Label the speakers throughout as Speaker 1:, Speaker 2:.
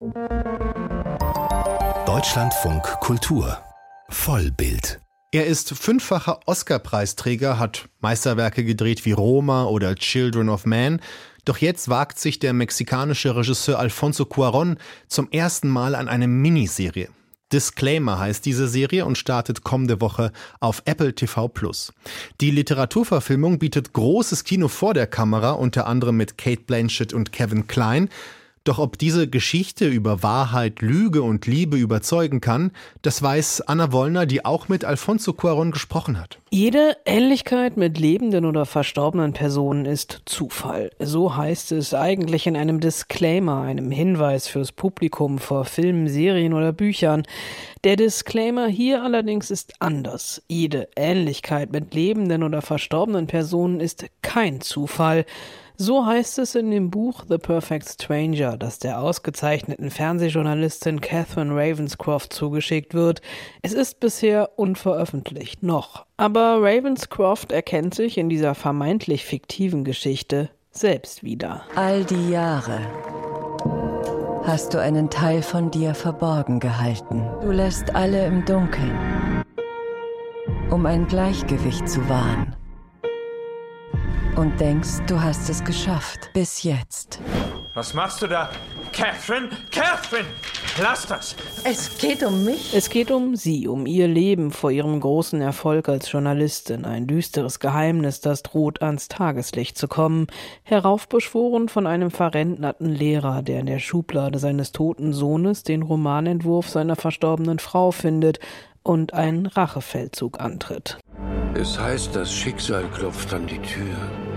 Speaker 1: Deutschlandfunk Kultur Vollbild.
Speaker 2: Er ist 5-facher Oscar-Preisträger, hat Meisterwerke gedreht wie Roma oder Children of Man. Doch jetzt wagt sich der mexikanische Regisseur Alfonso Cuarón zum ersten Mal an eine Miniserie. Disclaimer heißt diese Serie und startet kommende Woche auf Apple TV+. Die Literaturverfilmung bietet großes Kino vor der Kamera, unter anderem mit Cate Blanchett und Kevin Kline. Doch ob diese Geschichte über Wahrheit, Lüge und Liebe überzeugen kann, das weiß Anna Wollner, die auch mit Alfonso Cuarón gesprochen hat.
Speaker 3: Jede Ähnlichkeit mit lebenden oder verstorbenen Personen ist Zufall. So heißt es eigentlich in einem Disclaimer, einem Hinweis fürs Publikum vor Filmen, Serien oder Büchern. Der Disclaimer hier allerdings ist anders. Jede Ähnlichkeit mit lebenden oder verstorbenen Personen ist kein Zufall. So heißt es in dem Buch The Perfect Stranger, das der ausgezeichneten Fernsehjournalistin Catherine Ravenscroft zugeschickt wird. Es ist bisher unveröffentlicht, noch. Aber Ravenscroft erkennt sich in dieser vermeintlich fiktiven Geschichte selbst wieder.
Speaker 4: All die Jahre hast du einen Teil von dir verborgen gehalten. Du lässt alle im Dunkeln, um ein Gleichgewicht zu wahren. Und denkst, du hast es geschafft. Bis jetzt.
Speaker 5: Was machst du da? Catherine? Catherine! Lass das!
Speaker 4: Es geht um mich.
Speaker 3: Es geht um sie, um ihr Leben vor ihrem großen Erfolg als Journalistin. Ein düsteres Geheimnis, das droht ans Tageslicht zu kommen. Heraufbeschworen von einem verrentnerten Lehrer, der in der Schublade seines toten Sohnes den Romanentwurf seiner verstorbenen Frau findet und einen Rachefeldzug antritt.
Speaker 6: Es heißt, das Schicksal klopft an die Tür.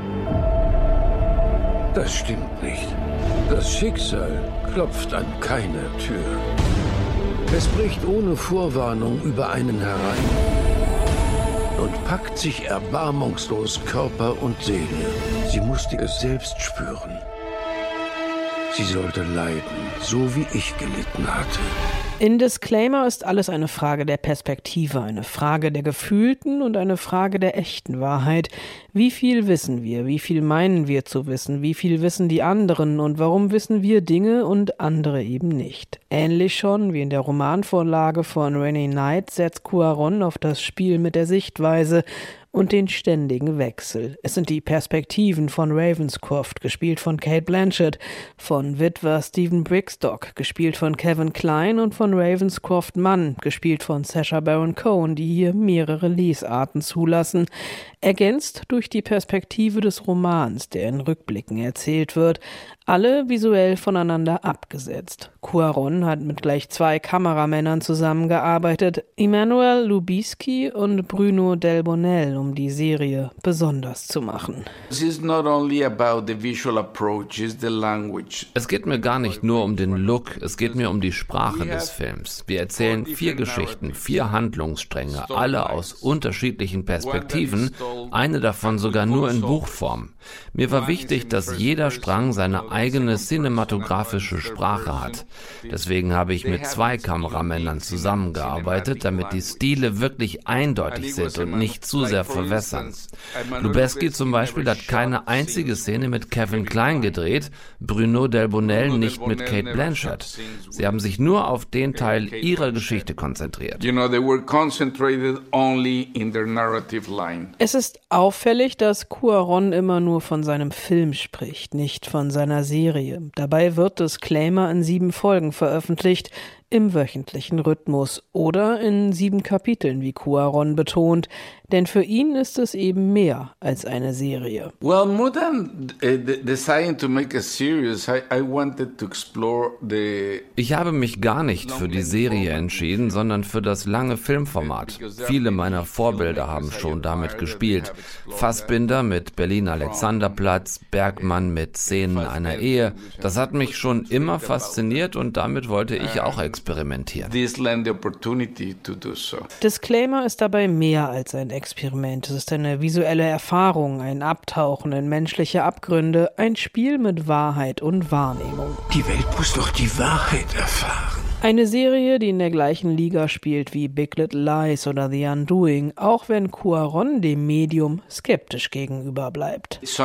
Speaker 6: Das stimmt nicht. Das Schicksal klopft an keiner Tür. Es bricht ohne Vorwarnung über einen herein und packt sich erbarmungslos Körper und Seele. Sie musste es selbst spüren. Sie sollte leiden, so wie ich gelitten hatte.
Speaker 3: In Disclaimer ist alles eine Frage der Perspektive, eine Frage der gefühlten und eine Frage der echten Wahrheit. Wie viel wissen wir? Wie viel meinen wir zu wissen? Wie viel wissen die anderen? Und warum wissen wir Dinge und andere eben nicht? Ähnlich schon wie in der Romanvorlage von Renee Knight setzt Cuarón auf das Spiel mit der Sichtweise und den ständigen Wechsel. Es sind die Perspektiven von Ravenscroft, gespielt von Cate Blanchett, von Witwer Stephen Brickstock, gespielt von Kevin Kline, und von Ravenscroft Mann, gespielt von Sacha Baron Cohen, die hier mehrere Lesarten zulassen, ergänzt durch die Perspektive des Romans, der in Rückblicken erzählt wird, alle visuell voneinander abgesetzt. Cuarón hat mit gleich 2 Kameramännern zusammengearbeitet, Emmanuel Lubezki und Bruno Delbonnel, um die Serie besonders zu machen.
Speaker 7: Es
Speaker 8: geht mir gar nicht nur um den Look, es geht mir um die Sprache des Films. Wir erzählen 4 Geschichten, 4 Handlungsstränge, alle aus unterschiedlichen Perspektiven, eine davon sogar nur in Buchform. Mir war wichtig, dass jeder Strang seine eigene cinematografische Sprache hat. Deswegen habe ich mit 2 Kameramännern zusammengearbeitet, damit die Stile wirklich eindeutig sind und nicht zu sehr verwässern. Lubezki zum Beispiel hat keine einzige Szene mit Kevin Kline gedreht, Bruno Delbonnel nicht mit Cate Blanchett. Sie haben sich nur auf den Teil ihrer Geschichte konzentriert.
Speaker 3: Es ist auffällig, dass Cuarón immer nur von seinem Film spricht, nicht von seiner Serie. Dabei wird Disclaimer in 7 Folgen veröffentlicht, im wöchentlichen Rhythmus oder in 7 Kapiteln, wie Cuarón betont, denn für ihn ist es eben mehr als eine Serie.
Speaker 7: Well, more than deciding to make a series, I wanted to explore the...
Speaker 8: Ich habe mich gar nicht für die Serie entschieden, sondern für das lange Filmformat. Viele meiner Vorbilder haben schon damit gespielt. Fassbinder mit Berlin-Alexanderplatz, Bergmann mit Szenen einer Ehe. Das hat mich schon immer fasziniert und damit wollte ich auch experimentieren.
Speaker 3: Disclaimer ist dabei mehr als ein Experiment. Es ist eine visuelle Erfahrung, ein Abtauchen in menschliche Abgründe, ein Spiel mit Wahrheit und Wahrnehmung.
Speaker 6: Die Welt muss doch die Wahrheit erfahren.
Speaker 3: Eine Serie, die in der gleichen Liga spielt wie Big Little Lies oder The Undoing, auch wenn Cuarón dem Medium skeptisch gegenüber bleibt.
Speaker 7: Es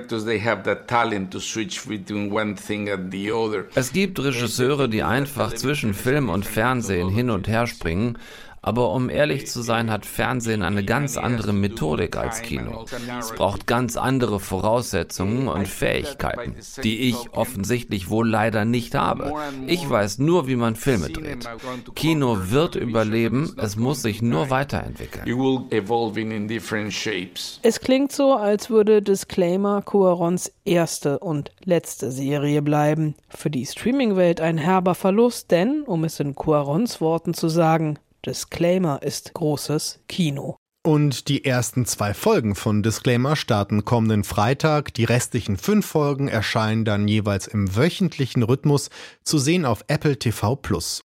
Speaker 8: gibt Regisseure, die einfach zwischen Film und Fernsehen hin und her springen. Aber um ehrlich zu sein, hat Fernsehen eine ganz andere Methodik als Kino. Es braucht ganz andere Voraussetzungen und Fähigkeiten, die ich offensichtlich wohl leider nicht habe. Ich weiß nur, wie man Filme dreht. Kino wird überleben, es muss sich nur weiterentwickeln.
Speaker 3: Es klingt so, als würde Disclaimer Cuaróns erste und letzte Serie bleiben. Für die Streaming-Welt ein herber Verlust, denn, um es in Cuaróns Worten zu sagen, Disclaimer ist großes Kino.
Speaker 2: Und die ersten 2 Folgen von Disclaimer starten kommenden Freitag. Die restlichen 5 Folgen erscheinen dann jeweils im wöchentlichen Rhythmus, zu sehen auf Apple TV+.